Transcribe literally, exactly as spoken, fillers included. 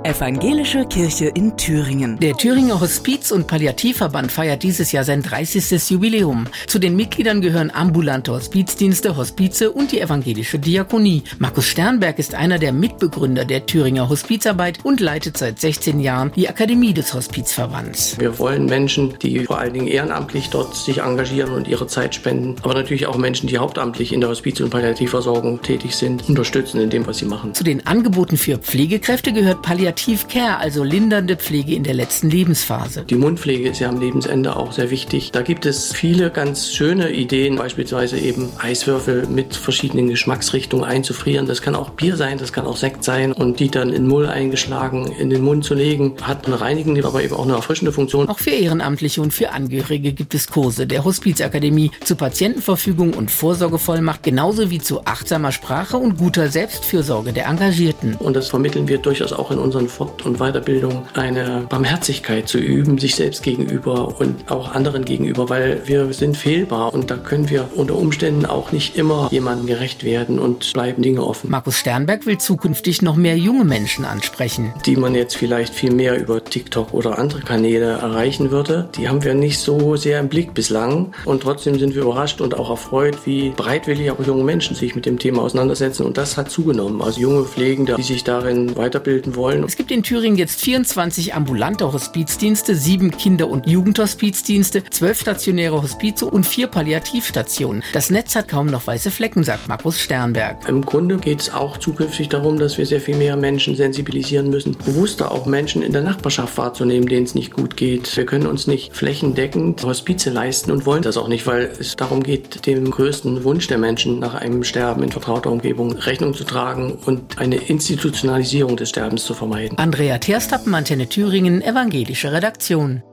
Evangelische Kirche in Thüringen. Der Thüringer Hospiz- und Palliativverband feiert dieses Jahr sein dreißigstes Jubiläum. Zu den Mitgliedern gehören ambulante Hospizdienste, Hospize und die evangelische Diakonie. Markus Sternberg ist einer der Mitbegründer der Thüringer Hospizarbeit und leitet seit sechzehn Jahren die Akademie des Hospizverbands. Wir wollen Menschen, die vor allen Dingen ehrenamtlich dort sich engagieren und ihre Zeit spenden, aber natürlich auch Menschen, die hauptamtlich in der Hospiz- und Palliativversorgung tätig sind, unterstützen in dem, was sie machen. Zu den Angeboten für Pflegekräfte gehört Palliativ Care, also lindernde Pflege in der letzten Lebensphase. Die Mundpflege ist ja am Lebensende auch sehr wichtig. Da gibt es viele ganz schöne Ideen, beispielsweise eben Eiswürfel mit verschiedenen Geschmacksrichtungen einzufrieren. Das kann auch Bier sein, das kann auch Sekt sein und die dann in Mull eingeschlagen in den Mund zu legen. Hat eine reinigende, aber eben auch eine erfrischende Funktion. Auch für Ehrenamtliche und für Angehörige gibt es Kurse der Hospizakademie zu Patientenverfügung und Vorsorgevollmacht, genauso wie zu achtsamer Sprache und guter Selbstfürsorge der Engagierten. Und das vermitteln wir durchaus auch in unseren Fort- und Weiterbildung, eine Barmherzigkeit zu üben, sich selbst gegenüber und auch anderen gegenüber, weil wir sind fehlbar und da können wir unter Umständen auch nicht immer jemandem gerecht werden und bleiben Dinge offen. Markus Sternberg will zukünftig noch mehr junge Menschen ansprechen. Die man jetzt vielleicht viel mehr über TikTok oder andere Kanäle erreichen würde. Die haben wir nicht so sehr im Blick bislang und trotzdem sind wir überrascht und auch erfreut, wie bereitwillig auch junge Menschen sich mit dem Thema auseinandersetzen und das hat zugenommen. Also junge Pflegende, die sich darin weiterbilden wollen. Es gibt in Thüringen jetzt vierundzwanzig ambulante Hospizdienste, sieben Kinder- und Jugendhospizdienste, zwölf stationäre Hospize und vier Palliativstationen. Das Netz hat kaum noch weiße Flecken, sagt Markus Sternberg. Im Grunde geht es auch zukünftig darum, dass wir sehr viel mehr Menschen sensibilisieren müssen, bewusster auch Menschen in der Nachbarschaft wahrzunehmen, denen es nicht gut geht. Wir können uns nicht flächendeckend Hospize leisten und wollen das auch nicht, weil es darum geht, dem größten Wunsch der Menschen nach einem Sterben in vertrauter Umgebung Rechnung zu tragen und eine Institutionalisierung des Sterbens zu vermeiden. Andrea Terstappen, Antenne Thüringen, evangelische Redaktion.